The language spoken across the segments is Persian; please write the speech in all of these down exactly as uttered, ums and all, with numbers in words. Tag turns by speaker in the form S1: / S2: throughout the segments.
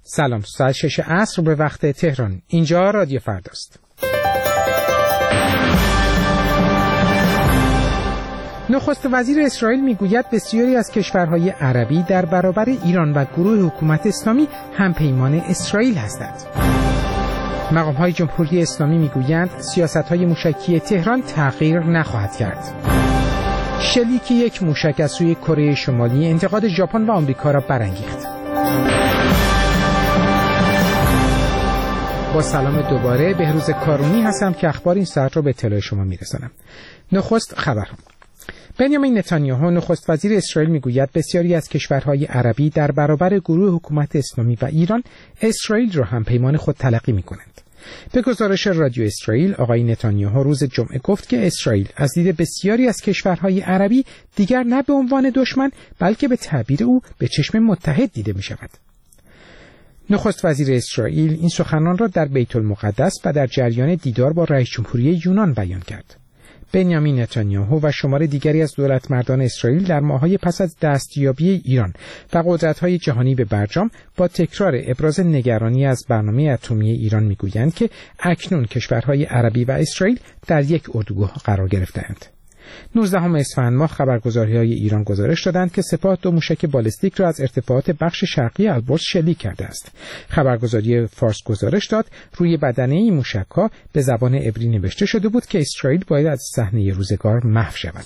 S1: سلام، ساعت شش عصر به وقت تهران. اینجا رادیو فرداست. نخست وزیر اسرائیل میگوید بسیاری از کشورهای عربی در برابر ایران و گروه حکومت اسلامی همپیمان اسرائیل هستند. مقام‌های جمهوری اسلامی میگویند سیاست‌های موشکی تهران تغییر نخواهد کرد. شلیک یک موشک از سوی کره شمالی انتقاد ژاپن و آمریکا را برانگیخت. با سلام دوباره، بهروز کارونی هستم که اخبار این ساعت را به اطلاع شما میرسانم. نخست خبرها. بنیامین نتانیاهو نخست وزیر اسرائیل میگوید بسیاری از کشورهای عربی در برابر گروه حکومت اسلامی و ایران اسرائیل را هم پیمان خود تلقی میکنند. به گزارش رادیو اسرائیل، آقای نتانیاهو روز جمعه گفت که اسرائیل از دید بسیاری از کشورهای عربی دیگر نه به عنوان دشمن بلکه به تعبیر او به چشم متحد دیده می شود. نخست وزیر اسرائیل این سخنان را در بیت المقدس و در جریان دیدار با رئیس جمهوری یونان بیان کرد. بنیامین نتانیاهو و شمار دیگری از دولتمردان اسرائیل در ماه‌های پس از دستیابی ایران و قدرت‌های جهانی به برجام با تکرار ابراز نگرانی از برنامه اتمی ایران می‌گویند که اکنون کشورهای عربی و اسرائیل در یک اردوگاه قرار گرفته‌اند. نوزدهم اسفند ماه خبرگزاری‌های ایران گزارش دادند که سپاه دو موشک بالستیک را از ارتفاعات بخش شرقی البرز شلیک کرده است. خبرگزاری فارس گزارش داد روی بدنه این موشک‌ها به زبان عبری نوشته شده بود که اسرائیل باید از صحنه روزگار محو شود.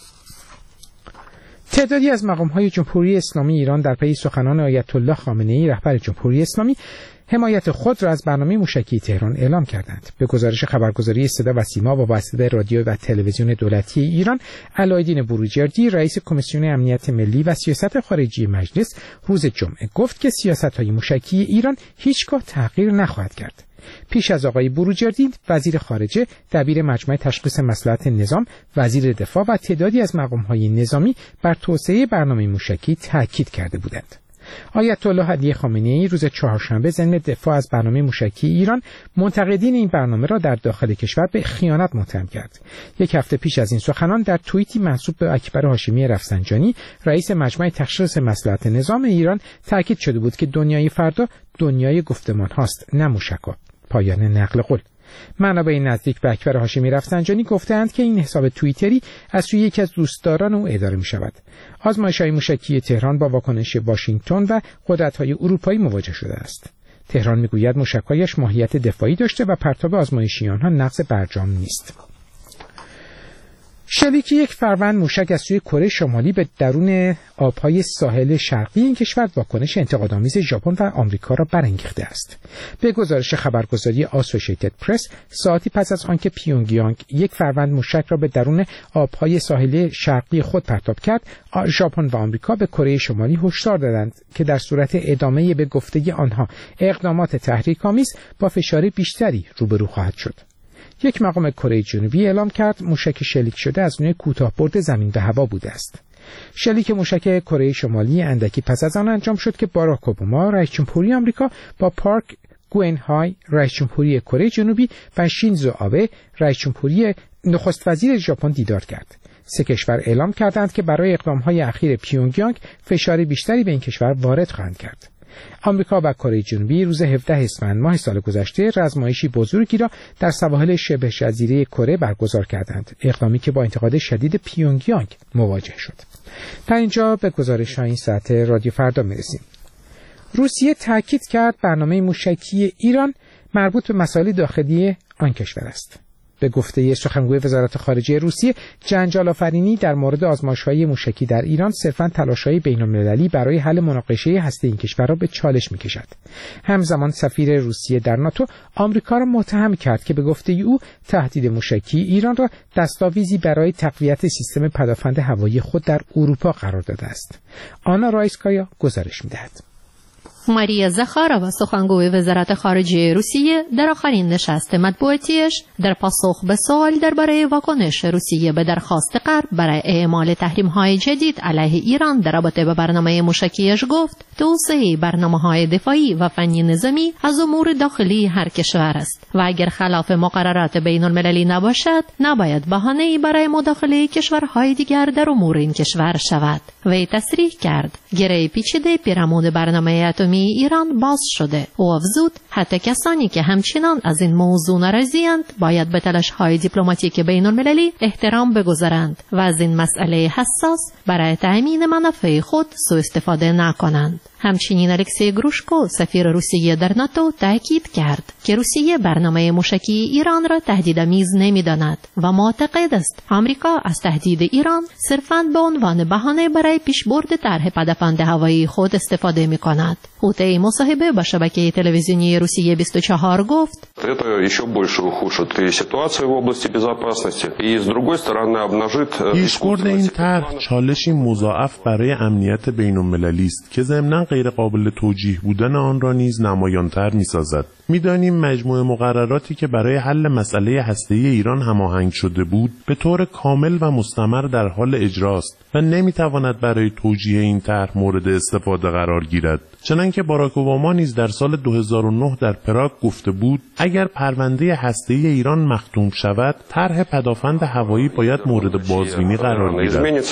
S1: تعدادی از مقام‌های جمهوری اسلامی ایران در پی سخنان آیت الله خامنه‌ای رهبر جمهوری اسلامی حمایت خود را از برنامه موشکی تهران اعلام کردند. به گزارش خبرگزاری صدا و سیما با واسطه رادیو و تلویزیون دولتی ایران، علایالدین بروجردی رئیس کمیسیون امنیت ملی و سیاست خارجی مجلس روز جمعه گفت که سیاست‌های موشکی ایران هیچگاه تغییر نخواهد کرد. پیش از آقای بروجردی، وزیر خارجه، دبیر مجمع تشخیص مصلحت نظام، وزیر دفاع و تعدادی از مقام‌های نظامی بر توسعه برنامه موشکی تاکید کرده بودند. آیت الله علی خامنه‌ای روز چهارشنبه ضمن دفاع از برنامه موشکی ایران منتقدین این برنامه را در داخل کشور به خیانت متهم کرد. یک هفته پیش از این سخنان در توییتی منسوب به اکبر هاشمی رفسنجانی رئیس مجمع تشخیص مصلحت نظام ایران تاکید شده بود که دنیای فردا دنیای گفتمان هاست، نه موشک‌ها. پایان نقل قول. منابع نزدیک به اکبر هاشمی رفسنجانی گفتند که این حساب توییتری از سوی یکی از دوستداران او اداره می شود. آزمایش‌های موشکی تهران با واکنش واشنگتن و قدرت‌های اروپایی مواجه شده است. تهران می‌گوید موشک‌هایش ماهیت دفاعی داشته و پرتاب آزمایشی آنها نقض برجام نیست. شلیک یک فروند موشک از سوی کره شمالی به درون آبهای ساحل شرقی این کشور واکنش انتقادآمیز ژاپن و آمریکا را برانگیخته است. به گزارش خبرگزاری آسوشیتد پرس، ساعتی پس از آنکه پیونگیانگ یک فروند موشک را به درون آبهای ساحلی شرقی خود پرتاب کرد، ژاپن و آمریکا به کره شمالی هشدار دادند که در صورت ادامه به گفته آنها اقدامات تحریک‌آمیز با فشار بیشتری روبرو خواهد شد. یک مقام کره جنوبی اعلام کرد موشک شلیک شده از نوع کوتاه‌برد زمین به هوا بوده است. شلیک موشک کره شمالی اندکی پس از آن انجام شد که باراک اوباما رئیس جمهوری آمریکا با پارک گوئنهای رئیس جمهوری کره جنوبی و شینزو آبه رئیس جمهوری نخست وزیر ژاپن دیدار کرد. سه کشور اعلام کردند که برای اقدام‌های اخیر پیونگیانگ فشار بیشتری به این کشور وارد خواهند کرد. آمریکا و کره جنوبی روز هفدهم اسفند ماه سال گذشته رزمایشی بزرگی را در سواحل شبه جزیره کره برگزار کردند، اقدامی که با انتقاد شدید پیونگیانگ مواجه شد. تا اینجا به گزارش های این ساعت رادیو فردا میرسیم. روسیه تاکید کرد برنامه موشکی ایران مربوط به مسائل داخلی آن کشور است. به گفته سخنگوی وزارت خارجه روسیه، جنجال آفرینی در مورد آزمایش‌های موشکی در ایران صرفاً تلاش‌های بین‌المللی برای حل مناقشه هسته این کشور را به چالش می‌کشد. همزمان سفیر روسیه در ناتو آمریکا را متهم کرد که به گفته او تهدید موشکی ایران را دستاویزی برای تقویت سیستم پدافند هوایی خود در اروپا قرار داده است. آنا رایسکایا گزارش می‌دهد.
S2: ماریا زخارова سخنگوی وزارت خارجه روسیه در آخرین نشست مطبوعاتیش در پاسخ به سوال درباره واکنش روسیه به درخواست غرب برای اعمال تحریم‌های جدید علیه ایران در رابطه با برنامه موشکیش گفت توسعه برنامه‌های دفاعی و فنی نظامی از امور داخلی هر کشور است و اگر خلاف مقررات بین‌المللی نباشد نباید بهانه‌ای برای مداخله کشورهای دیگر در امور این کشور شود. وی تصریح کرد گره پیچیده پیرامون برنامه اتمی ایران باز شده. او افزود حتی کسانی که همچنان از این موضوع ناراضی‌اند باید به تلاش‌های دیپلماتیک بین‌المللی احترام بگذارند و از این مسئله حساس برای تأمین منافع خود سوء استفاده نکنند. همچنین الکسی گروشکو سفیر روسیه در ناتو تاکید کرد که روسیه برنامه موشکی ایران را تهدیدآمیز نمی‌داند و معتقد است آمریکا از تهدید ایران صرفاً به عنوان بهانه برای پیشبرد طرح پدافند هوایی خود استفاده می‌کند. او طی مصاحبه با شبکه تلویزیونی روسیه بیست و چهار گفت:
S3: Это еще больше ухудшит ситуацию в области безопасности и с другой стороны обнажит
S4: پیشبرد این طرح چالشی مضاعف برای امنیت بین‌المللی است که ضمناً غیر قابل توجیه بودن آن را نیز نمایان‌تر می‌سازد. می‌دانیم مجموعه مقرراتی که برای حل مسئله هسته‌ای ایران هماهنگ شده بود به طور کامل و مستمر در حال اجراست و نمی‌تواند برای توجیه این طرح مورد استفاده قرار گیرد. چنانکه باراک اوباما نیز در سال دو هزار و نه در پراگ گفته بود اگر پرونده هسته‌ای ایران مختوم شود طرح پدافند هوایی باید مورد بازبینی قرار گیرد.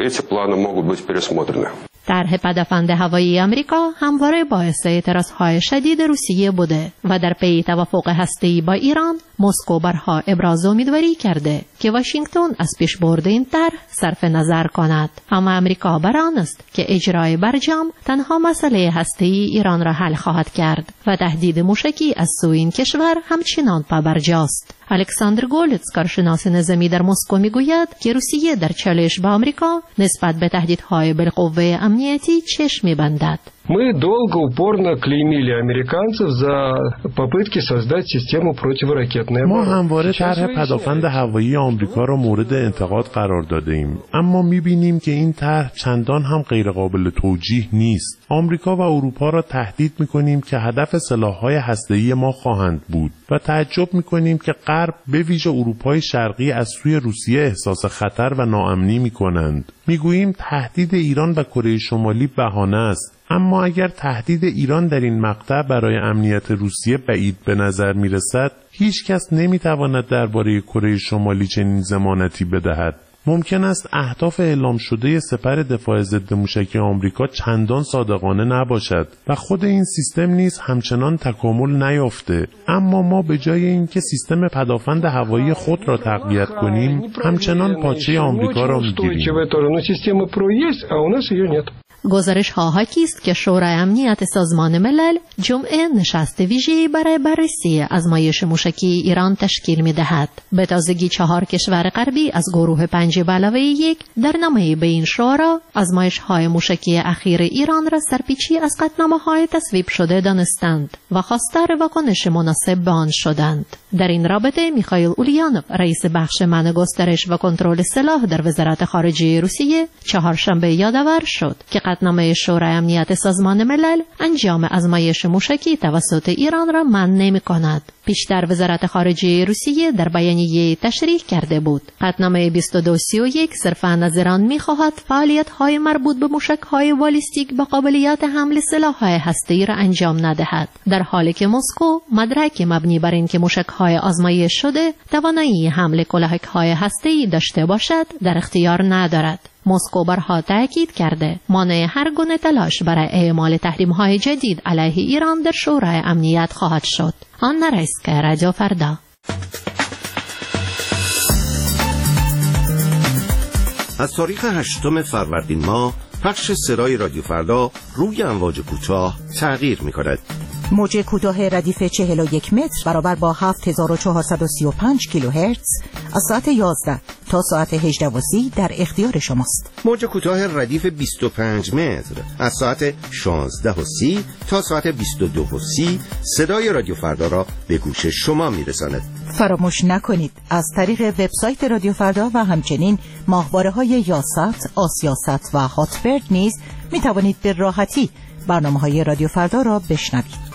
S2: طرح پدافند هوایی آمریکا همواره باعث اعتراضهای شدید روسیه بوده و در پی توافق هسته‌ای با ایران مسکو بارها ابراز امیدواری کرده که واشنگتن از پیشبرد این طرح صرف نظر کند، اما آمریکا بر آن است که اجرای برجام تنها مسئله هسته‌ای ایران را حل خواهد کرد و تهدید موشکی از سوی این کشور همچنان پابرجاست. الکساندر گولتس کارشناس نظامی در مسکو میگوید که روسیه در چالش با آمریکا نسبت به تهدیدهای بالقوه امنیتی چشم می‌بندد.
S5: Мы долго упорно клеймили американцев за попытки создать систему противоракетной обороны.
S4: ما همواره طرح پدافند هوایی آمریکا را مورد انتقاد قرار داده ایم، اما می‌بینیم که این طرح چندان هم غیر قابل توجیه نیست. آمریکا و اروپا را تهدید می‌کنیم که هدف سلاح‌های هسته‌ای ما خواهند بود و تعجب می‌کنیم که غرب به ویژه اروپای شرقی از سوی روسیه احساس خطر و ناامنی می‌کنند. می‌گوییم تهدید ایران و کره شمالی بهانه است، اما اگر تهدید ایران در این مقطع برای امنیت روسیه بعید به نظر می رسد، هیچ کس نمی تواند درباره کره شمالی چنین ضمانتی بدهد. ممکن است اهداف اعلام شده سپر دفاع ضد موشکی آمریکا چندان صادقانه نباشد و خود این سیستم نیز همچنان تکامل نیافته، اما ما به جای اینکه سیستم پدافند هوایی خود را تقویت کنیم همچنان پاچه آمریکا را می‌گیریم.
S2: گزارش ها حاکی است که شورای امنیت سازمان ملل جمعه نشست ویژه‌ای برای بررسی آزمایش موشکی ایران تشکیل می دهد. به تازگی چهار کشور غربی از گروه پنج به علاوه یک در نامه به این شورا آزمایش های موشکی اخیر ایران را سرپیچی از قطعنامه های تصویب شده دانستند و خواستار واکنش مناسب به آن شدند. در این رابطه میخائیل اولیانوف رئیس بخش منع گسترش و کنترل سلاح در وزارت خارجه روسیه چهارشنبه یادآور شد که قطعنامه شورای امنیت سازمان ملل انجام آزمایش موشکی توسط ایران را منع نمی‌کند. پیشتر وزارت خارجه روسیه در بیانیه تشریح کرده بود قطعنامه بیست و دو سی و یک صرفاً از ایران می‌خواهد فعالیت‌های مربوط به موشک‌های بالیستیک با قابلیت حمل سلاح‌های هسته‌ای را انجام ندهد، در حالی که مسکو مدرک مبنی بر اینکه موشک‌های آزمایش شده توانایی حمل کلاهک‌های هسته‌ای داشته باشد در اختیار ندارد. مسکو بارها تاکید کرده مانع هر گونه تلاش برای اعمال تحریم‌های جدید علیه ایران در شورای امنیت خواهد شد. آن نرست که رادیو فردا.
S6: از تاریخ هشتم فروردین ماه پخش سرای رادیو فردا روی امواج کوتاه تغییر می‌کند.
S7: موج کوتاه ردیف چهل و یک متر برابر با هفت هزار و چهارصد و سی و پنج کیلوهرتز از ساعت یازده تا ساعت هجده و سی در اختیار شماست.
S6: موج کوتاه ردیف بیست و پنج متر از ساعت شانزده و سی تا ساعت بیست و دو و سی صدای رادیو فردا را به گوش شما میرساند.
S7: فراموش نکنید از طریق وبسایت رادیو فردا و همچنین ماهواره‌های یاست، آسیاست و هاتبرد نیز می توانید به راحتی برنامه‌های رادیو فردا را بشنوید.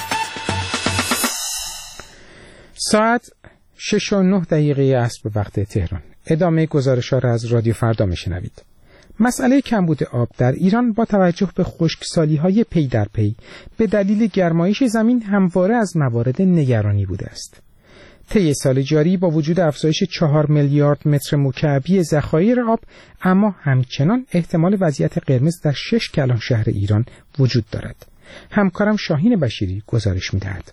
S1: ساعت شش و نه دقیقه است به وقت تهران. ادامه گزارش‌ها را از رادیو فردا میشنوید. مسئله کمبود آب در ایران با توجه به خشکسالی‌های پی در پی به دلیل گرمایش زمین همواره از موارد نگرانی بوده است. طی سال جاری با وجود افزایش چهار میلیارد متر مکعبی ذخایر آب، اما همچنان احتمال وضعیت قرمز در شش کلان شهر ایران وجود دارد. همکارم شاهین بشیری گزارش می‌دهد.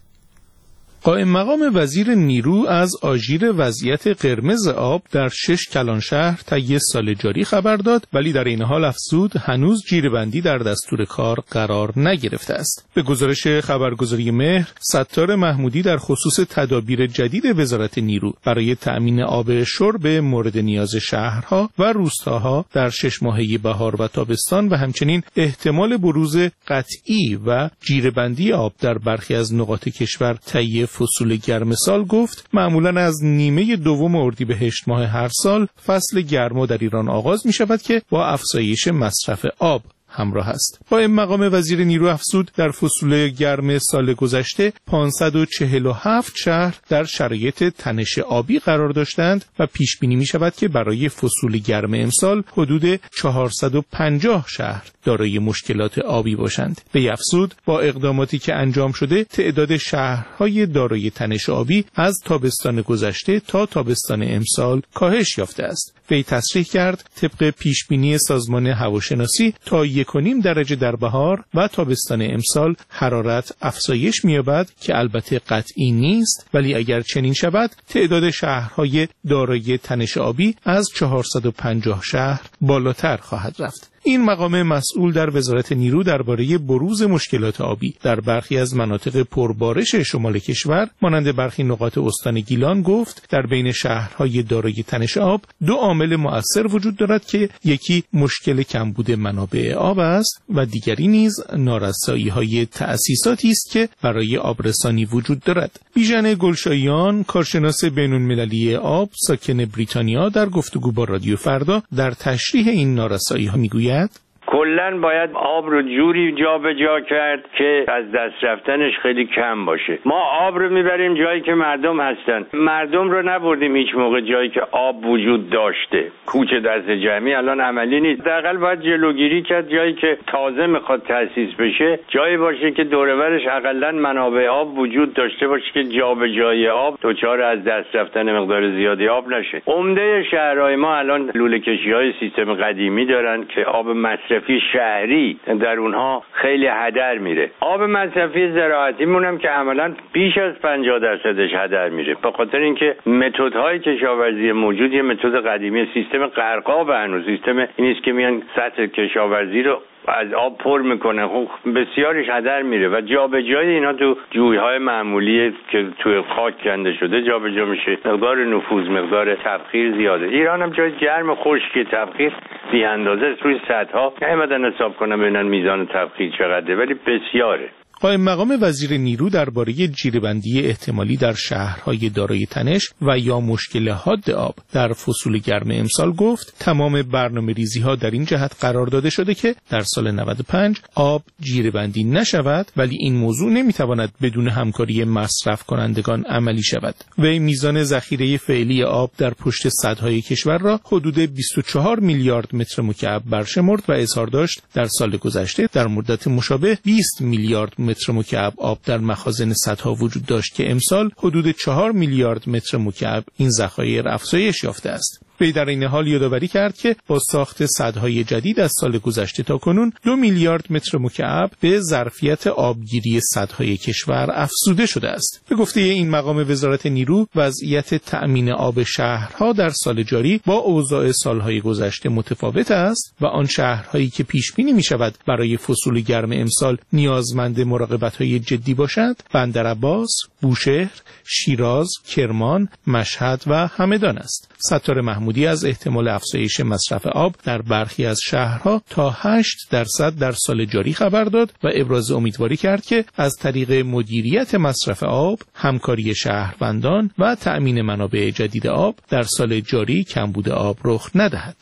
S8: قائم مقام وزیر نیرو از آژیر وضعیت قرمز آب در شش کلان شهر طی سال جاری خبر داد، ولی در این حال افزود هنوز جیره‌بندی در دستور کار قرار نگرفته است. به گزارش خبرگزاری مهر، ستار محمودی در خصوص تدابیر جدید وزارت نیرو برای تأمین آب شرب مورد نیاز شهرها و روستاها در شش ماهه بهار و تابستان و همچنین احتمال بروز قطعی و جیره‌بندی آب در برخی از نقاط کشور طی فصول گرم سال گفت معمولاً از نیمه دوم اردیبهشت ماه هر سال فصل گرما در ایران آغاز می شود که با افزایش مصرف آب همراه است. قائم مقام وزیر نیرو افزود در فصول گرم سال گذشته پانصد و چهل و هفت شهر در شرایط تنش آبی قرار داشتند و پیش بینی می شود که برای فصول گرم امسال حدود چهارصد و پنجاه شهر دارای مشکلات آبی باشند. به افزود با اقداماتی که انجام شده تعداد شهرهای دارای تنش آبی از تابستان گذشته تا تابستان امسال کاهش یافته است. وی تصریح کرد طبق پیش بینی سازمان هواشناسی تا یک و نیم درجه در بهار و تابستان امسال حرارت افزایش می‌یابد که البته قطعی نیست، ولی اگر چنین شود تعداد شهرهای دارای تنش آبی از چهارصد و پنجاه شهر بالاتر خواهد رفت. این مقام مسئول در وزارت نیرو درباره بروز مشکلات آبی در برخی از مناطق پربارش شمال کشور مانند برخی نقاط استان گیلان گفت در بین شهرهای دارای تنش آب دو عامل مؤثر وجود دارد که یکی مشکل کمبود منابع آب است و دیگری نیز نارسایی‌های تأسیساتی است که برای آبرسانی وجود دارد. بیژن گلشاییان، کارشناس بین‌المللی آب ساکن بریتانیا، در گفتگو با رادیو فردا در تشریح این نارسایی‌ها میگوید
S9: کلاً باید آب رو جوری جا به جا کرد که از دست رفتنش خیلی کم باشه. ما آب رو میبریم جایی که مردم هستن. مردم رو نبردیم هیچ موقع جایی که آب وجود داشته. کوچ دست جمعی الان عملی نیست. حداقل باید جلوگیری کرد جایی که تازه میخواد تأسیس بشه، جایی باشه که دور و برش حداقل منابع آب وجود داشته باشه که جا به جای آب دچار از دست رفتن مقدار زیادی آب نشه. عمده شهرهای ما الان لوله کشی‌های سیستم قدیمی دارن که آب مصرفی شهری در اونها خیلی هدر میره. آب مصرفی زراعتی مونم که عملاً بیش از پنجاه درصدش هدر میره، به خاطر اینکه متدهای کشاورزی موجود یه متد قدیمی سیستم غرقاب هنوز سیستم این است که میان سطح کشاورزی رو از آب پر میکنه، خب بسیارش هدر میره و جابجایی اینا تو جویهای معمولی که توی خاک کنده شده جابجا میشه. مقدار نفوذ، مقدار تبخیر زیاده. ایران هم جای گرم خشک تبخیر بی اندازه است. روی سطح‌ها نمیدن حساب کنم ببینن میزان تبخیر چقدره، ولی بسیاره.
S8: قائم مقام وزیر نیرو درباره جیره‌بندی احتمالی در شهرهای دارای تنش و یا مشکل حاد آب در فصول گرم امسال گفت تمام برنامه‌ریزی‌ها در این جهت قرار داده شده که در سال نود و پنج آب جیره‌بندی نشود، ولی این موضوع نمیتواند بدون همکاری مصرف کنندگان عملی شود. وی میزان ذخیره فعلی آب در پشت سدهای کشور را حدود بیست و چهار میلیارد متر مکعب برشمرد و اظهار داشت در سال گذشته در مدت مشابه بیست میلیارد متر مکعب آب در مخازن سدها وجود داشت که امسال حدود چهار میلیارد متر مکعب این ذخایر افزایش یافته است. وی در این حال یادآوری کرد که با ساخت سدهای جدید از سال گذشته تا کنون دو میلیارد متر مکعب به ظرفیت آبگیری سدهای کشور افزوده شده است. به گفته این مقام وزارت نیرو، وضعیت تأمین آب شهرها در سال جاری با اوضاع سالهای گذشته متفاوت است و آن شهرهایی که پیش بینی می شود برای فصول گرم امسال نیازمند مراقبت‌های جدی باشند بندرعباس، بوشهر، شیراز، کرمان، مشهد و همدان است. ستار محمودی از احتمال افزایش مصرف آب در برخی از شهرها تا هشت درصد در سال جاری خبر داد و ابراز امیدواری کرد که از طریق مدیریت مصرف آب، همکاری شهروندان و تأمین منابع جدید آب در سال جاری کمبود آب رخ ندهد.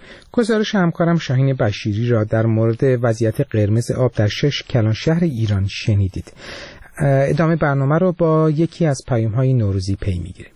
S1: گزارش همکارم شاهین بشیری را در مورد وضعیت قرمز آب در شش کلان شهر ایران شنیدید. ادامه برنامه رو با یکی از پیام‌های نوروزی پی می‌گیریم.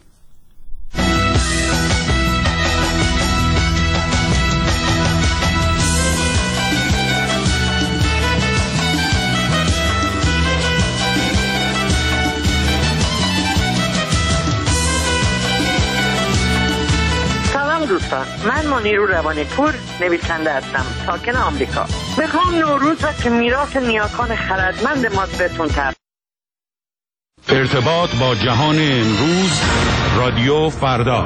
S10: من منیرو روانی پور نویسنده هستم، ساکن آمریکا. میخوام نوروز را که میراث نیاکان خردمند ما بهتون تبریک.
S11: ارتباط با جهان امروز، رادیو فردا.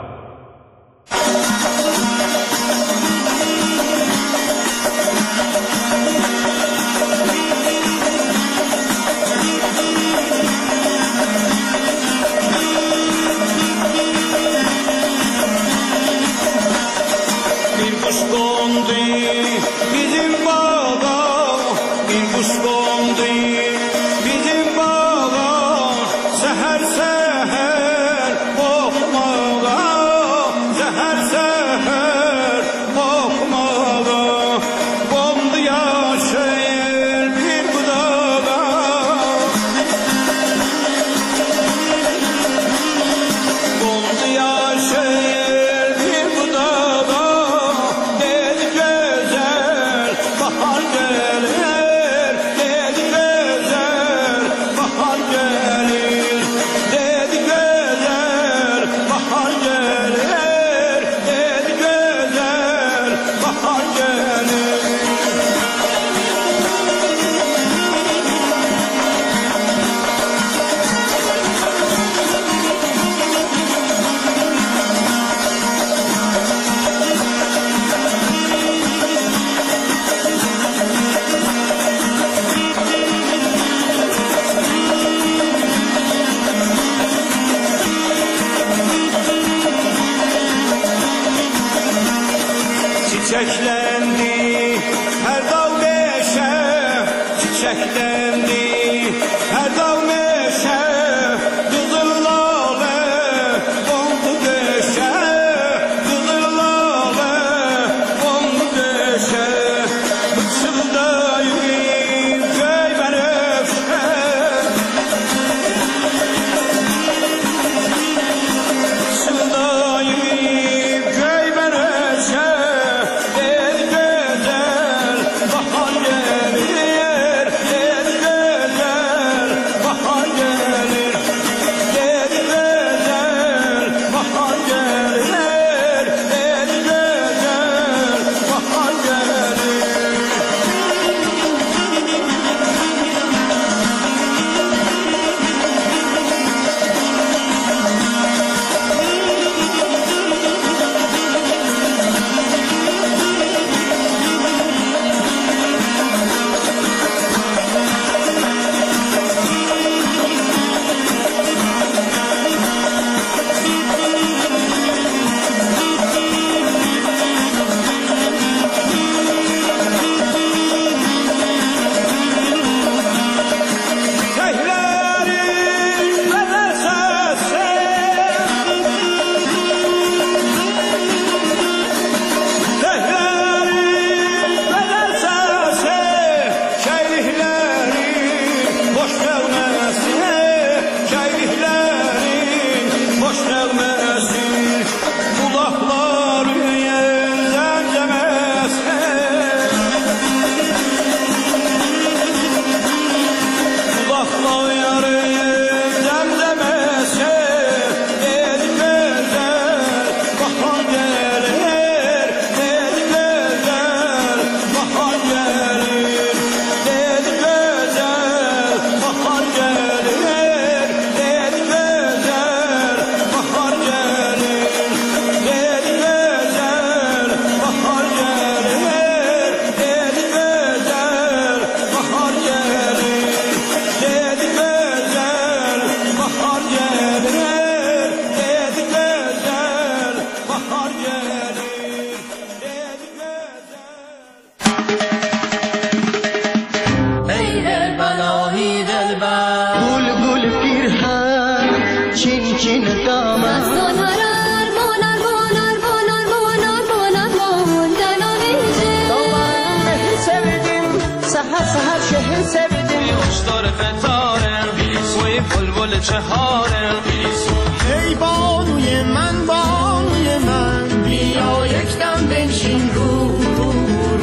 S12: ای بانوی من بانوی من بیا یک دم بنشین رو رو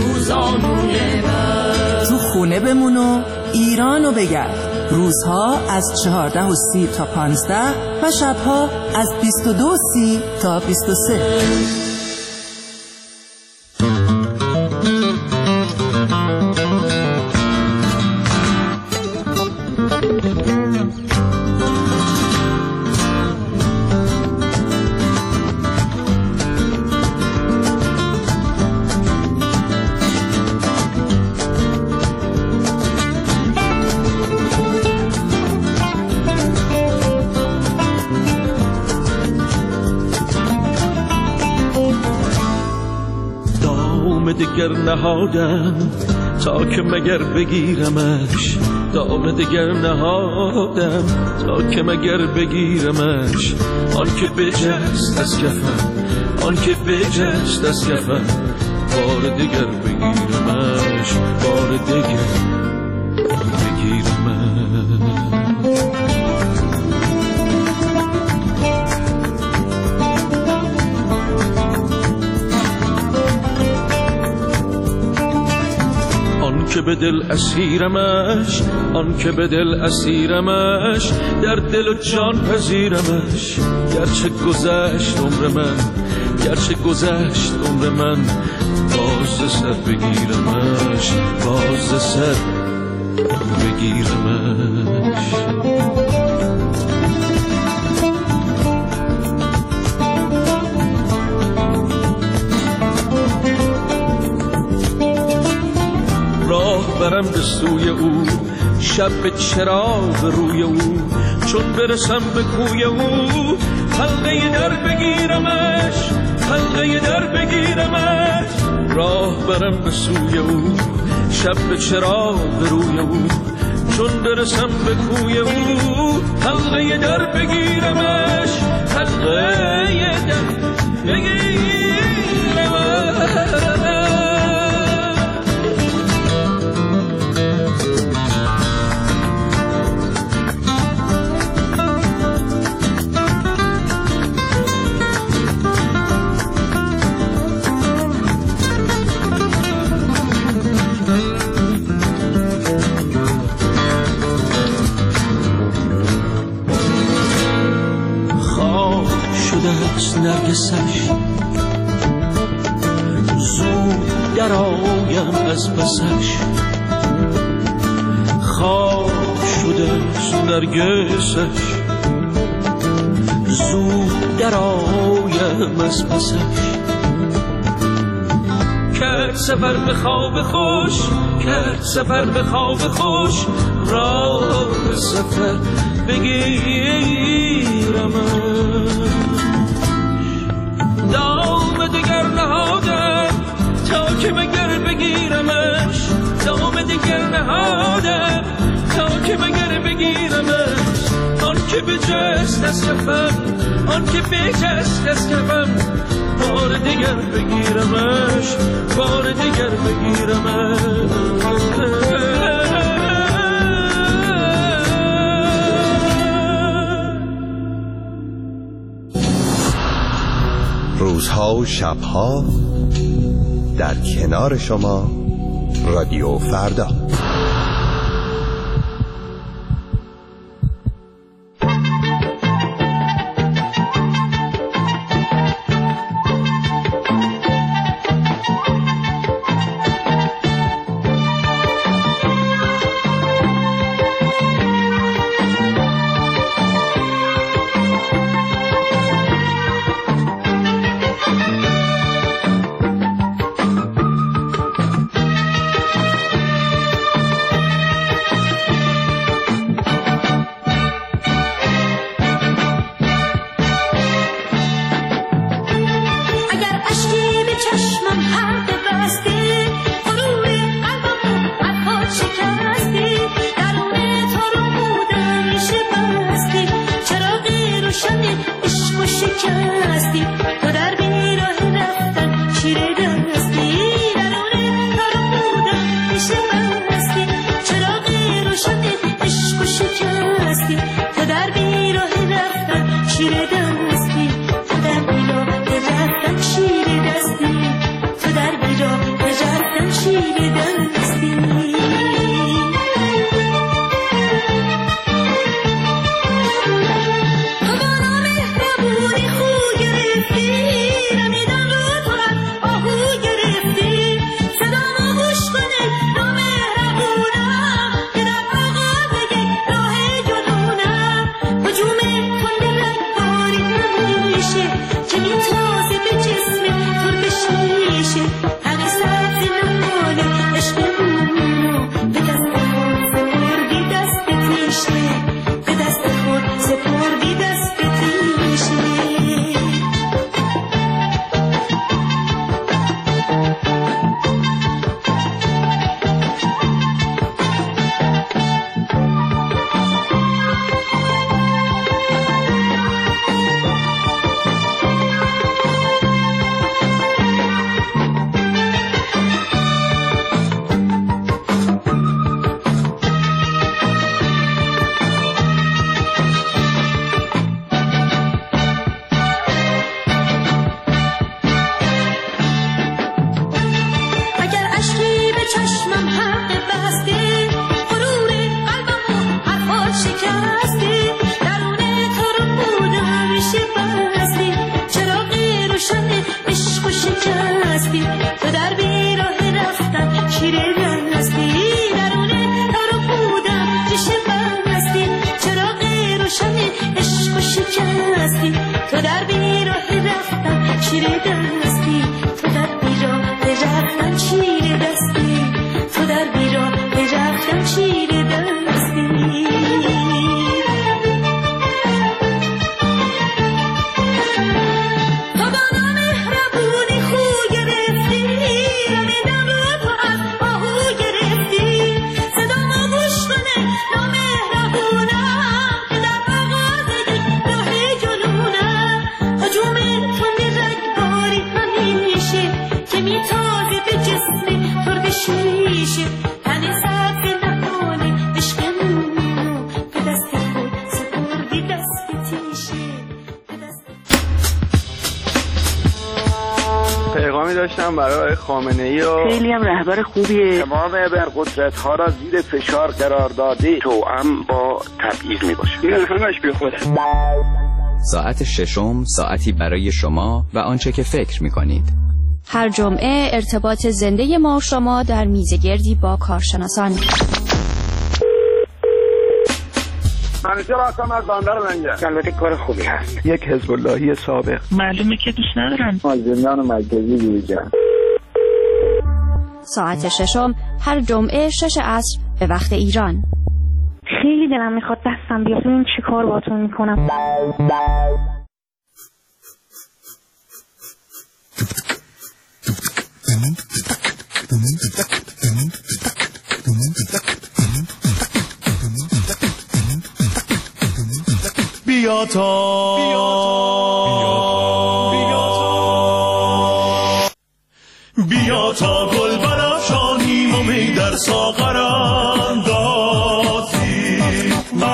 S12: روزانوی من
S13: تو خونه بمون و ایرانو بگرد. روزها از چهارده و سی تا پانزده و شبها از بیست و دو و سی تا بیست و سه.
S14: دگر نهادم تا که مگر بگیرمش، دام دگر نهادم تا که مگر بگیرمش. آن که بجست از کفم، آن که بجست از کفم، بار دگر بگیرمش، بار دگر بگیرمش. آن که به دل اسیرمش، آن که به دل اسیرمش، در دل و جان پذیرمش. گرچه گذشت عمر من، گرچه گذشت عمر من، باز سر بگیرمش، باز سر بگیرمش. راه برم به سوی او، شب به چراغ روی او، چون برسم به کوی او، حلقه در بگیرمش، حلقه در بگیرمش. راه برم به سوی او، شب به چراغ روی او، چون برسم به کوی او، حلقه در بگیرمش، حلقه در بگیرمش. نرگسش زود در آیم از پسش، خواب شده نرگسش زود در آیم از پسش. کرد سفر به خواب خوش، کرد سفر به خواب خوش، راه سفر بگیرمش. دام دگر نهادم تا که مگر بگیرمش، دام دگر نهادم تا که مگر بگیرمش. آن که بجست از کفم، آن که بجست از کفم، بار دگر بگیرمش، بار دگر بگیرمش.
S15: روزها و شبها در کنار شما رادیو فردا.
S12: صدا ما گوش کنه، نامهربونم که در آقا بگه راه
S16: شمشیر دستی، تو در بیراه رختم شیر دستی، تو در بیراه رختم شیر دستی. تو با نامهربونی خو گرفتی، رمی نبود تو از آهو گرفتی، صدامو گوش کنه نامهربونم که در آغاز یک راه جنونم، هجوم تو رگباری همیشه که میتازه به جسم ترد شیشه، تن سبز نهال عشقمونو به دست خود سپردی دست تیشه.
S17: پیغامی داشتم برای خامنه ای و
S10: خیلی هم رهبر خوبیه.
S17: تمام ابرقدرت ها را زیر فشار قرار داده، توأم با تبعیض می باشه. این همش بی خوده.
S18: ساعت ششم ساعتی برای شما و آنچه که فکر می کنید.
S19: هر جمعه ارتباط زنده ما و شما در میزگردی با کارشناسان.
S17: منیجر هستم از بندر منجر. البته کار خوبی هست. یک حزب اللهی سابق.
S10: معلومه که دوست ندارن.
S17: مازندران مرکزی بیرجان.
S19: ساعت ششم هر جمعه شش عصر به وقت ایران.
S10: خیلی دلم میخواد دستم بیاد ببین چی کار باهاتون میکنم.
S12: بیا تا بیا تا گل برافشانیم و می در ساغر اندازیم،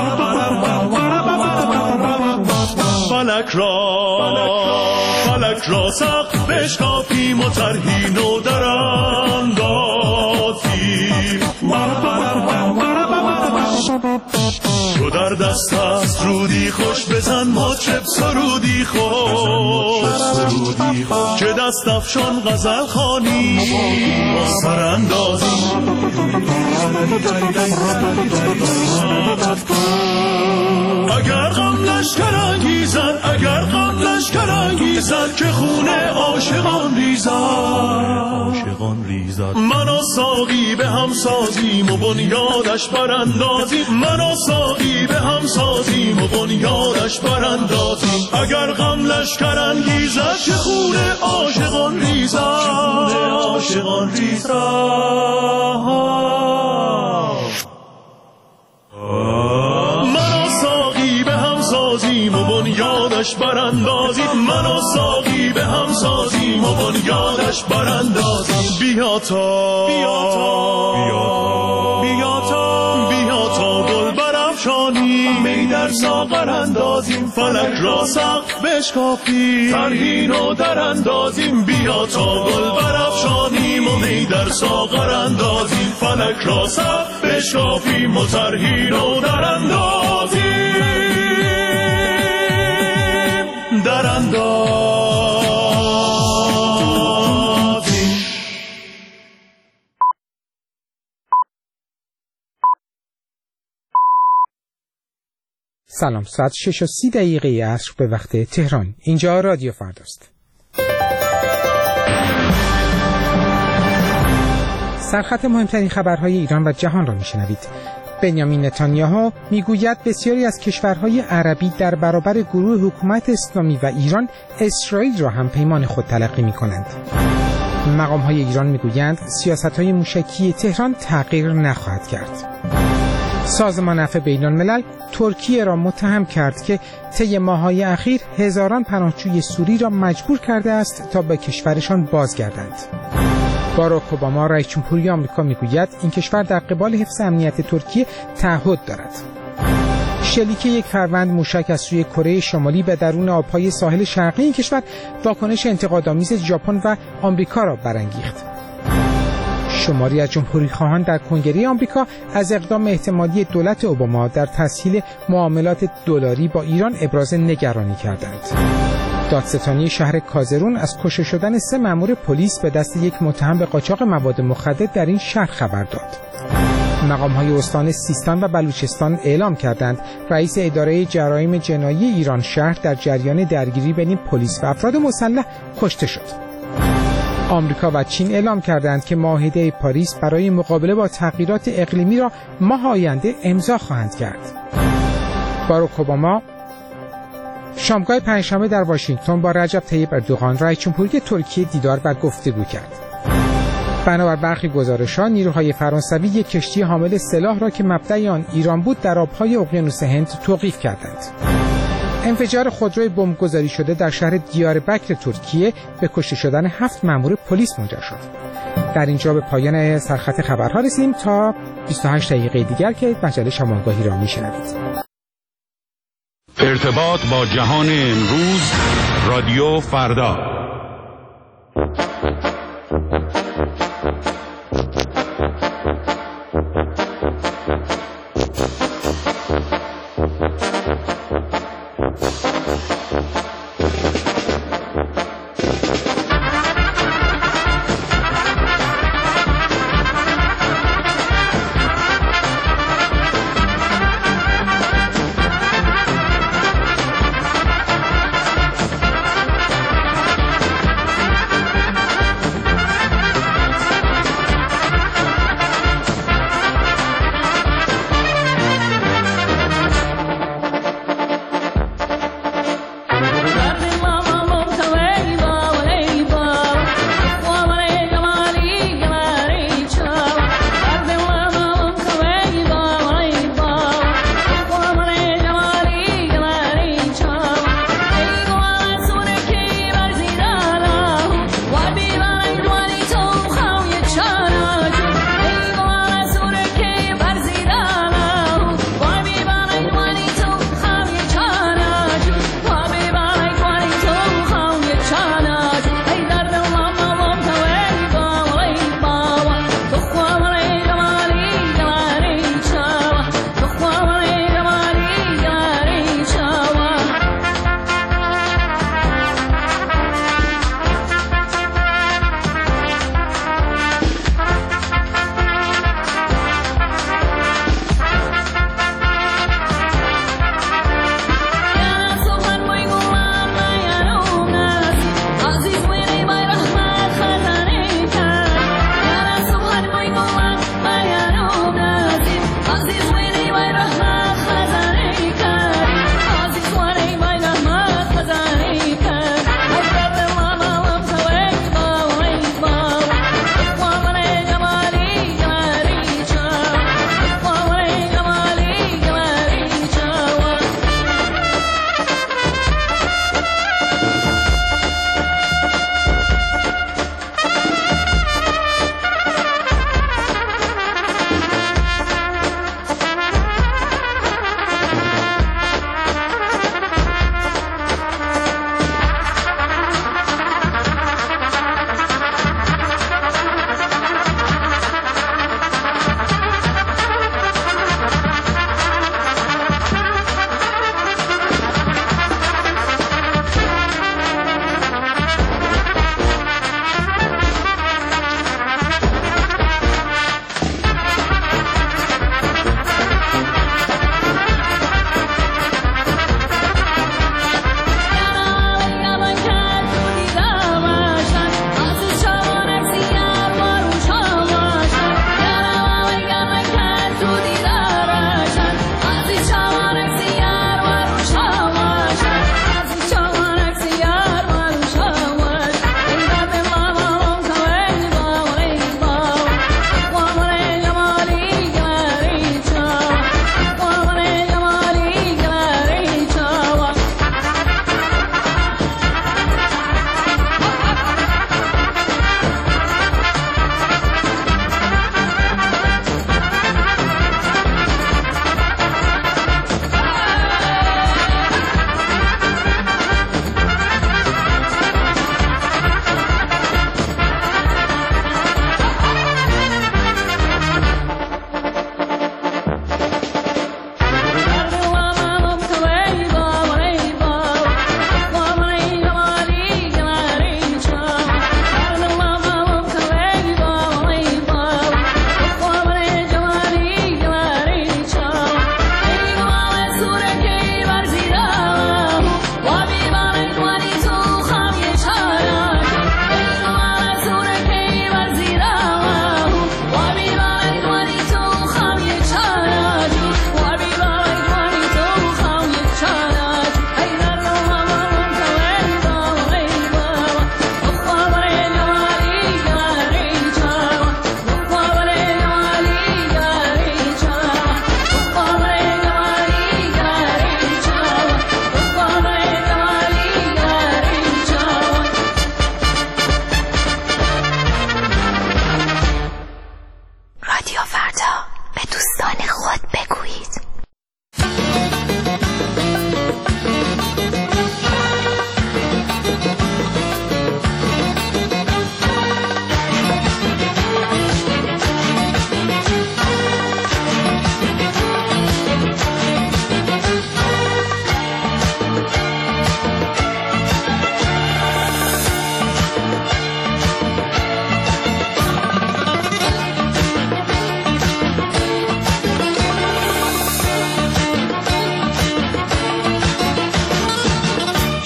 S12: فلک را فلک را سقف بشکافیم و طرحی نو در اندازیم. تو در دست است رودی خوش بزن مطرب سرودی خوش، که دست افشان غزل خوانی با سراندازی. اگر غم لشکر انگیزد، اگر غم لشکر انگیزد، که خون عاشقان ریزد، عاشقان ریزد. من و ساقی به هم سازیم و بنیادش براندازیم، من و ساقی به هم سازیم و بنیادش براندازیم. اگر غم لشکر انگیزد، که خون عاشقان ریزد، عاشقان ریزد. من و ساقی به هم سازیم و بنیادش براندازیم، من و ساقی به هم سازیم و بنیادش براندازیم. بیا تا بیا تا بیا تا بیا تا گل برافشانیم، می در ساغر اندازیم، فلک را سقف بشکافیم، طرحی نو در اندازیم. بیا تا گل برافشانیم و می در ساغر اندازیم، فلک را سقف بشکافیم و طرحی نو در اندازیم، در اندازیم.
S1: سلام، ساعت شش و سی دقیقه عصر به وقت تهران. اینجا رادیو فرداست. سرخط مهمترین خبرهای ایران و جهان را میشنوید. بنیامین نتانیاهو میگوید بسیاری از کشورهای عربی در برابر گروه حکومت اسلامی و ایران اسرائیل را هم پیمان خود تلقی میکنند. مقامهای ایران میگویند سیاستهای موشکی تهران تغییر نخواهد کرد. سازمان عفو بین الملل ترکیه را متهم کرد که طی ماه‌های اخیر هزاران پناهجوی سوری را مجبور کرده است تا به کشورشان بازگردند. باراک اوباما رئیس جمهوری آمریکا میگوید این کشور در قبال حفظ امنیت ترکیه تعهد دارد. شلیک یک فروند موشک از سوی کره شمالی به درون آبهای ساحل شرقی این کشور واکنش انتقادآمیز ژاپن و آمریکا را برانگیخت. شماری از جمهوری‌خواهان در کنگره آمریکا از اقدام احتمالی دولت اوباما در تسهیل معاملات دلاری با ایران ابراز نگرانی کردند. دادستانی شهر کازرون از کشته شدن سه مأمور پلیس به دست یک متهم به قاچاق مواد مخدر در این شهر خبر داد. مقام‌های استان سیستان و بلوچستان اعلام کردند رئیس اداره جرایم جنایی ایران شهر در جریان درگیری بین پلیس و افراد مسلح کشته شد. آمریکا و چین اعلام کردند که معاهده پاریس برای مقابله با تغییرات اقلیمی را ماه آینده امضا خواهند کرد. باراک اوباما شامگاه پنجشنبه در واشنگتن با رجب طیب اردوغان رئیس جمهوری ترکیه دیدار و گفتگو کرد. بنابر برخی گزارش‌ها نیروهای فرانسوی یک کشتی حامل سلاح را که مبدأ آن ایران بود در آب‌های اقیانوس هند توقیف کردند. انفجار خودروی بمبگذاری شده در شهر دیاربکر ترکیه به کشته شدن هفت مأمور پلیس منجر شد. در اینجا به پایان سرخط خبرها رسیدیم تا بیست و هشت دقیقه دیگر که مجله شمالگاهی را میشنوید.
S11: ارتباط با جهان امروز رادیو فردا.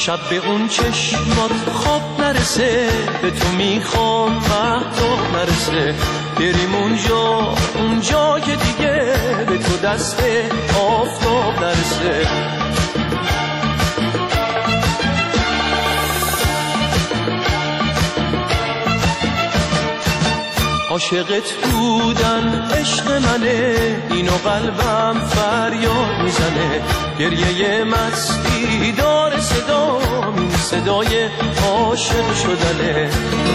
S14: شب به اون چشمات خواب نرسه، به تو میخوام مهتاب نرسه، بریم اونجا اونجا که دیگه به تو دست آفتاب نرسه. عاشقت بودن عشق منه، اینو قلبم فریاد میزنه، گریه مستی داره صدا، این صدای عاشق شدنه.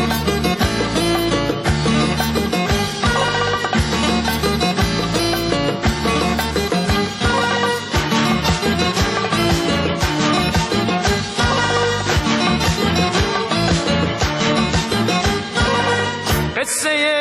S14: قصه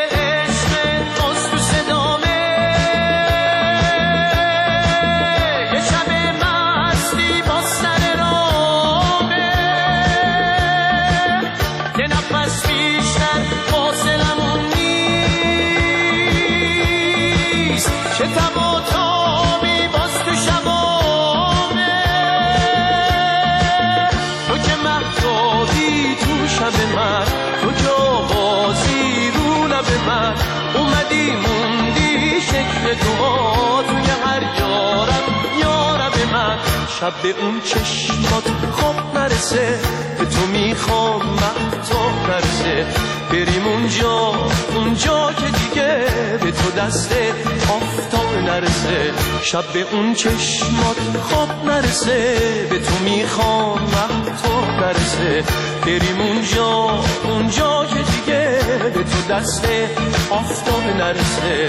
S14: شب به اون چشمات خواب نرسه، به تو میخوام مهتاب نرسه، بریم اونجا اونجا که دیگه به تو دست آفتاب نرسه. شب به اون چشمات خواب نرسه، به تو میخوام مهتاب نرسه، بریم اونجا اونجا که دیگه به تو دست آفتاب نرسه.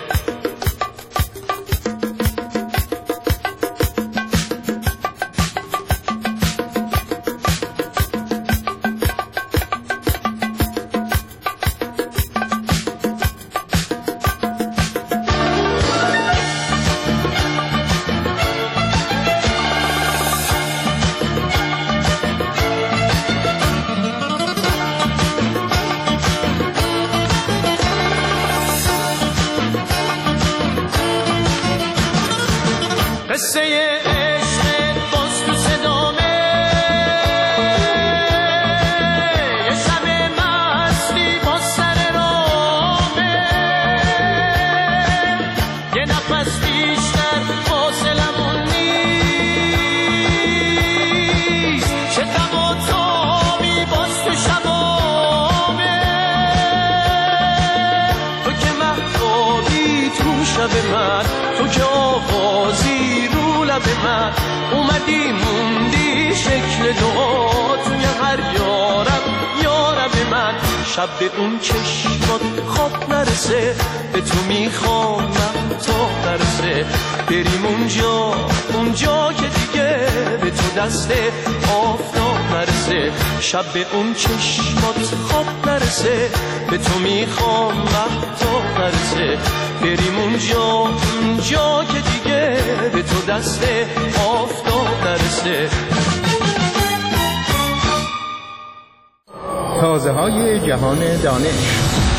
S14: تو که آوازی رو لب من، اومدی موندی شکل دعا توی هر یارم یارم من. شب به اون چشمات خواب نرسه، به تو میخوام مهتاب نرسه، بریم اونجا اونجا که دیگه به تو دست آفتاب نرسه. شب به اون چشمات خواب نرسه، به تو میخوام مهتاب نرسه، بریم اونجا اونجا که دیگه به تو دست آفتاب نرسه.
S20: تازه های جهان دانش.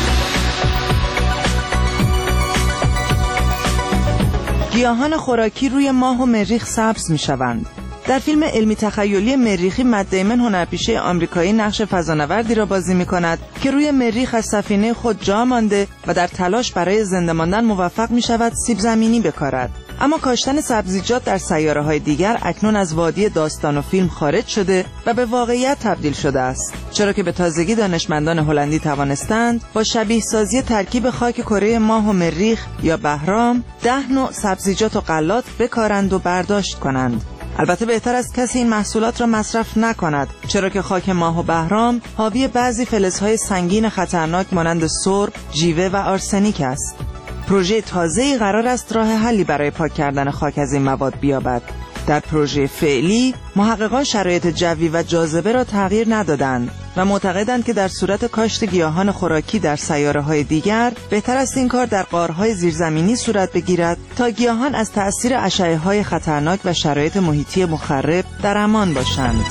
S21: گیاهان خوراکی روی ماه و مریخ سبز می شوند. در فیلم علمی تخیلی مریخی مت دیمن هنرپیشه آمریکایی نقش فضانوردی را بازی می کند که روی مریخ از سفینه خود جا مانده و در تلاش برای زنده ماندن موفق می شود سیب زمینی بکارد. اما کاشتن سبزیجات در سیاره‌های دیگر اکنون از وادی داستان و فیلم خارج شده و به واقعیت تبدیل شده است، چرا که به تازگی دانشمندان هلندی توانستند با شبیه سازی ترکیب خاک کره ماه و مریخ یا بهرام ده نوع سبزیجات و غلات بکارند و برداشت کنند. البته بهتر است کسی این محصولات را مصرف نکند، چرا که خاک ماه و بهرام حاوی بعضی فلزهای سنگین خطرناک مانند سرب، جیوه و آرسنیک است. پروژه تازه‌ای قرار است راه حلی برای پاک کردن خاک از این مواد بیابد. در پروژه فعلی محققان شرایط جوی و جاذبه را تغییر ندادند و معتقدند که در صورت کاشت گیاهان خوراکی در سیاره‌های دیگر بهتر است این کار در غارهای زیرزمینی صورت بگیرد تا گیاهان از تأثیر اشعه‌های خطرناک و شرایط محیطی مخرب در امان باشند.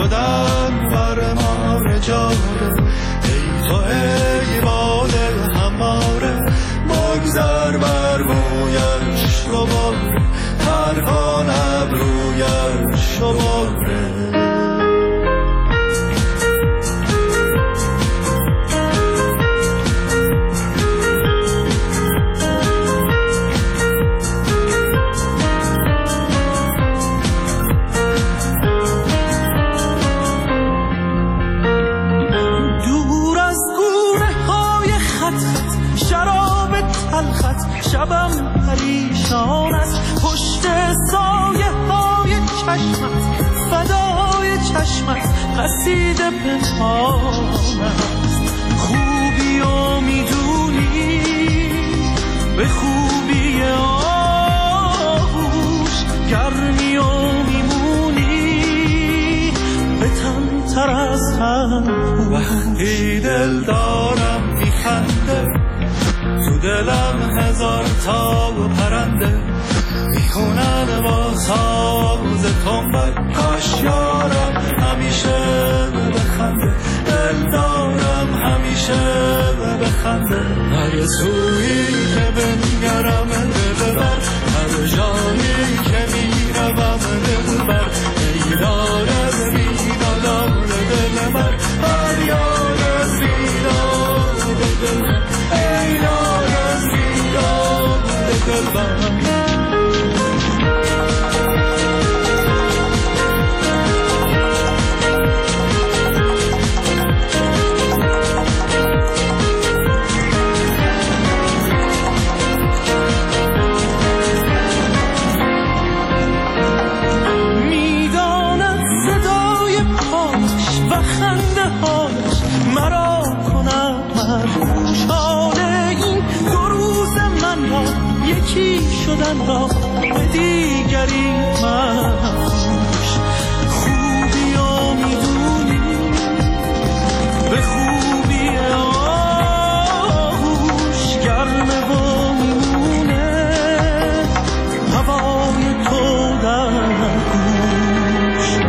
S12: شدن فرمان جاره. ای تو ای باد هماره بگذر بر رویش دوباره، پروان ابرویش دوباره. شبم پریشان است پشت سایه های چشمت، فدای چشمت قصیده پنهان است. خوبی و میدونی به خوبی آغوش، گرمی و میمونی به تن تر از تن. وقتی دل دارم میخنده تو دلم هزار تا پرنده، میخونن با ساز تنبک. کاش یارم همیشه بخنده، دل دارم همیشه بخنده. هر سویی که بنگرم دل بر، هر جایی که میروم دل بر. ای دارد بیدادار دل بر، هر یارد بیداد دل بر. ای دارد بیداد دل بر. یکی شدن را به دیگری مخوش. خوبی و میدونی به خوبی آغوش، گرمه و میمونه هوای تو در گوش.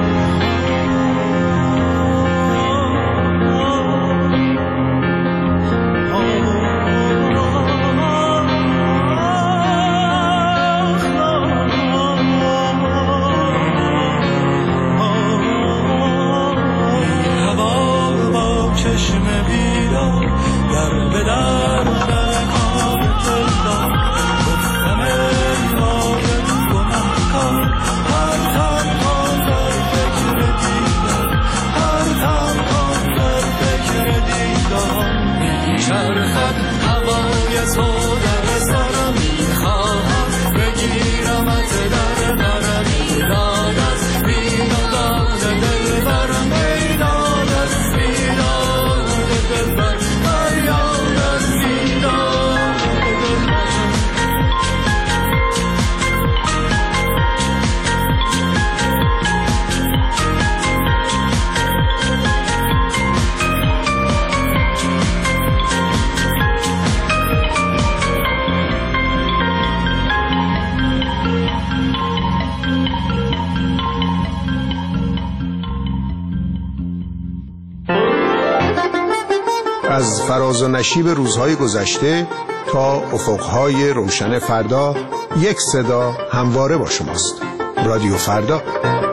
S3: از فراز و نشیب روزهای گذشته تا افقهای روشن فردا، یک صدا همواره با شماست. رادیو فردا.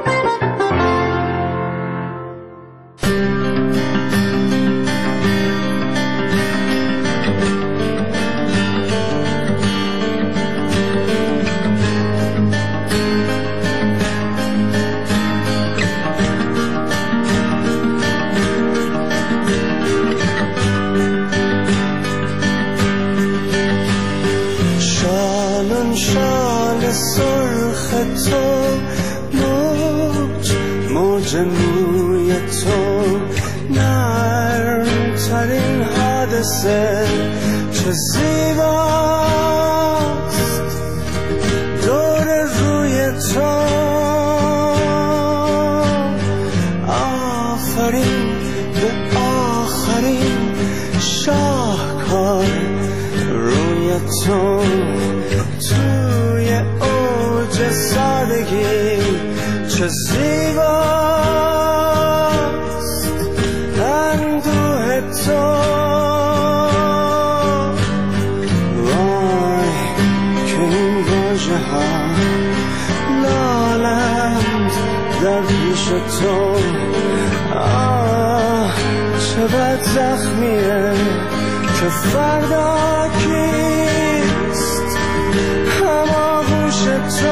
S12: چه زیباست دور روی تو، آفرین به آخرین شاهکار روی تو. توی اوج سادگی چه زیباست
S5: تو آه چه بد زخمیه که فردا کیست هماغوش تو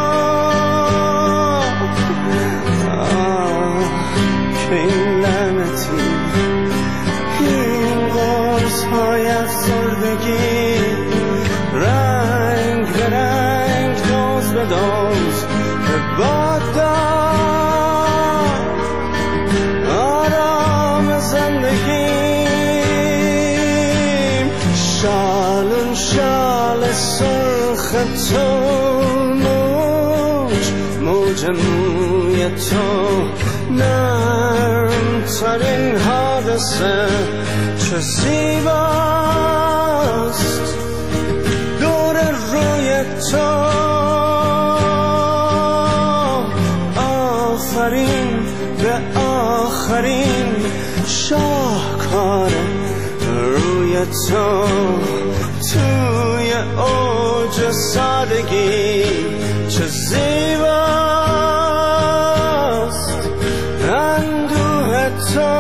S5: آه که این لعنتی این قرص های افسردگی رنگ به رنگ دوز به دوز به باد آرام زندگیم شالون شال سرخ تو موج موج موی تو نرم ترین حادثه چه زیباست دور روی تو آفرین به آخرین شاهکار روی تو توی اوج سادگی چه زیباست اندوه تو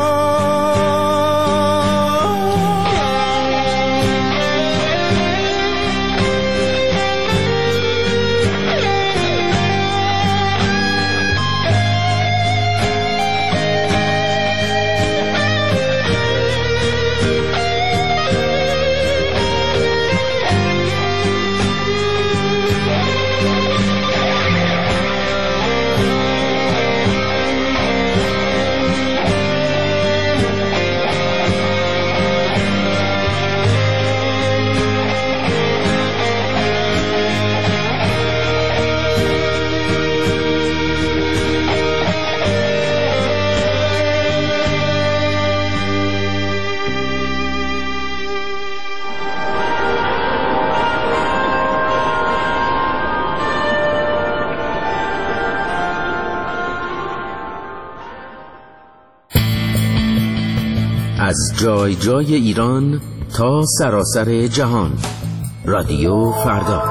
S22: از جای جای ایران تا سراسر جهان رادیو فردا.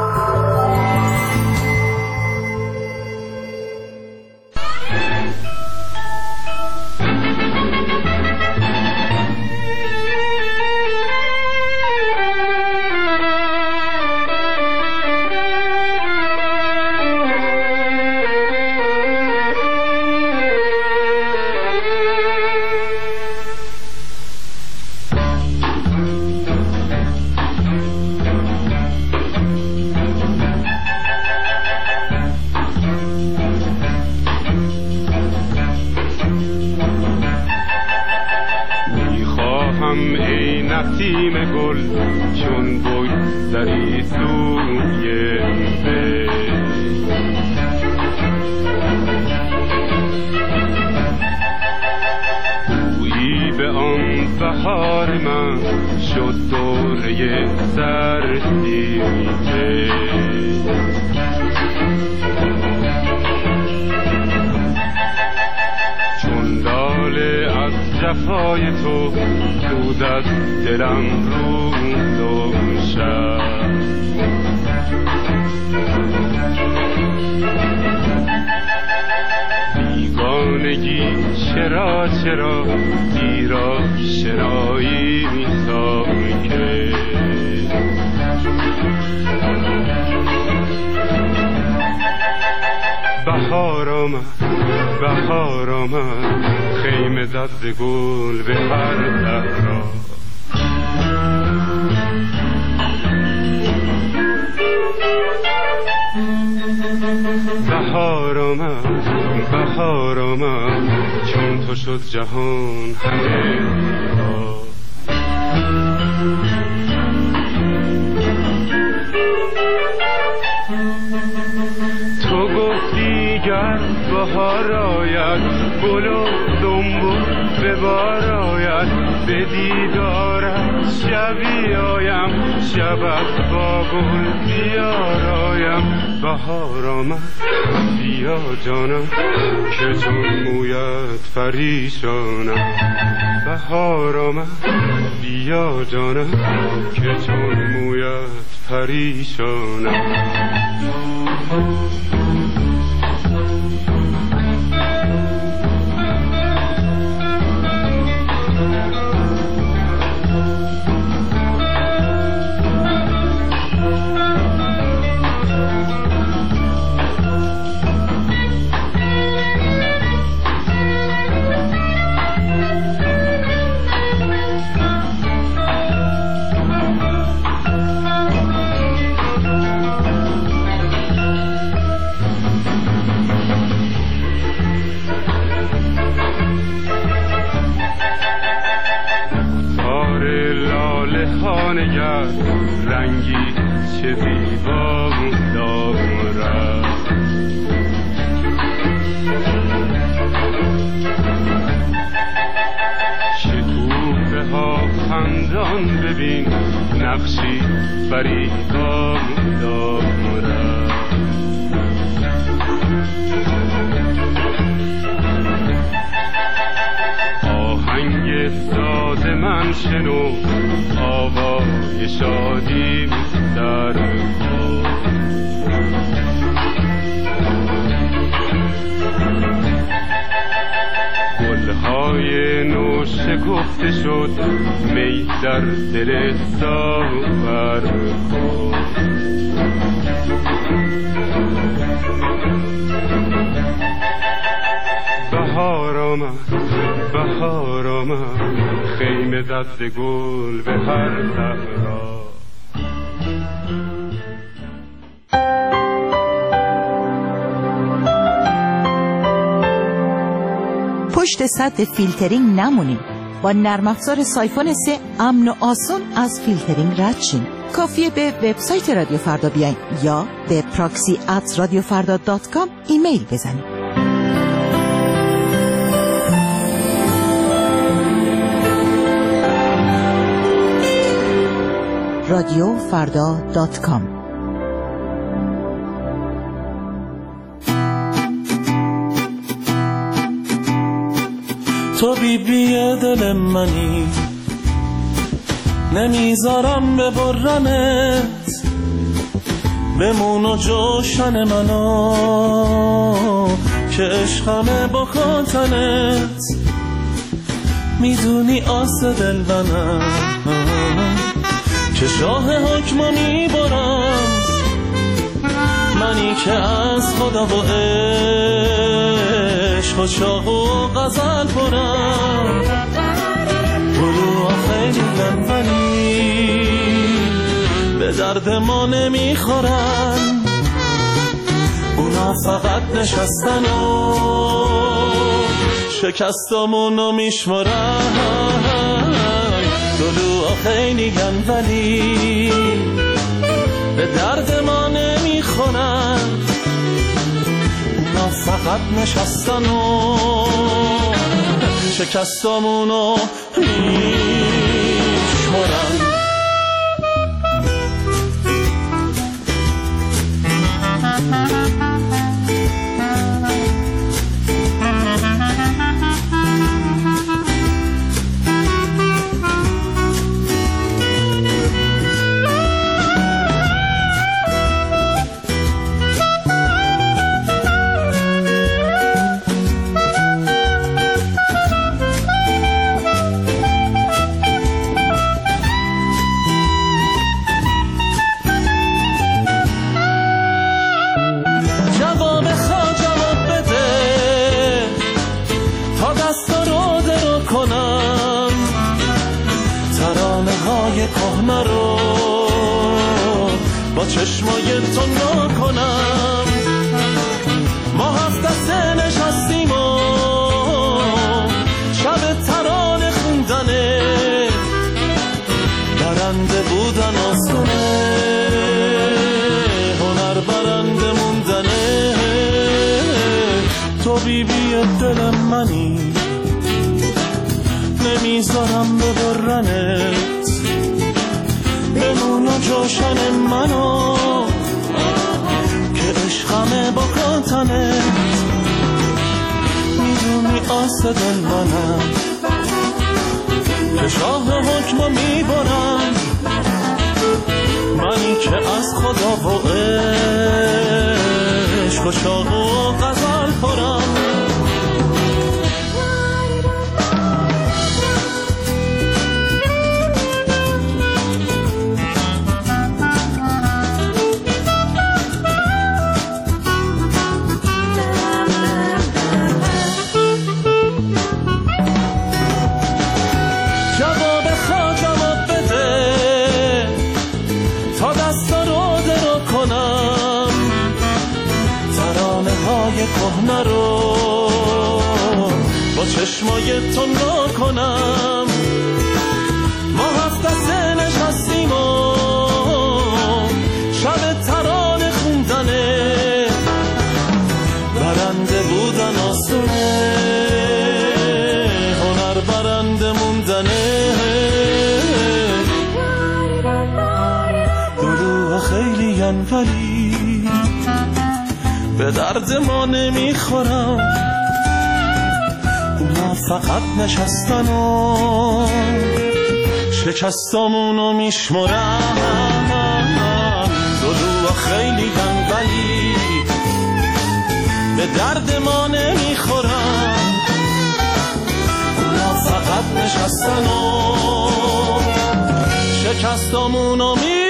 S23: بهار آمد بهار آمد چون تو شد جهان همه تو گفتی گر بهار آید گل و دنبول به بار آید به دیدارت شبی آیم شبت با گل بیارایم بهار آمد بیا جانم که چون مویت پریشانم بهار آمد بیا جانم که چون مویت پریشانم هر رنگی چه زیبا دارد. شکوفه ها خندان ببین نقشی فریبا دارد. آهنگ ساز من شنو آوای شادی در پا. گلهای نو شکفته شد می در دل ساغر کن. بهار آمد بهار آمد خیمه زد ز گل به هر صحرا.
S7: پشت سد فیلترینگ نمونیم. با نرم افزار سایفون سه امن و آسون از فیلترینگ رد شیم. کافیه به وبسایت رادیو فردا بیاین یا به پراکسی ات رادیو فردا دات کام ایمیل بزنید. رادیو فردا دات کام.
S14: تو بی بی دل منی نمیذارم ببرنت، بمون و جوشن منو که عشقمه با خاطنت. میدونی آس دل منم که شاه حکمو میبرم، منی که از خدا و عشق و شاق و غزل پرم. گلوها خیلی لنفنی به درد ما نمیخورن، اونا فقط نشستن و شکستامونو میشمرن. گلوها خیلی ولی به درد ما نمیخورن، اونا فقط نشستن و شکستامونو میشمرن. کهنه رو با چشمای تو نکنم، ما هفت دسته نشستیم و شب ترانه خوندنه، برنده بودن آسونه، هنر برنده موندنه. تو بی بی دل منی نمیذارم ببرنت، بمون و جوشن منو که عشقمه با خاطنت. میدونی آس دل منم که شاه حکمو میبرم، منی که از خدا و عشق و شاق و غزل پرم. کهنه رو با چشمای تو نکنم، ما هفت دسته نشستیم و
S12: برنده موندنه. دلوها خیلی ین ولی به درد ما نمیخورم، اونا فقط نشستن و شکستامونو میشمرن. دلوها خیلی ین ولی به درد ما نمیخورن، اونا فقط نشستن و شکستامونو میشمرن.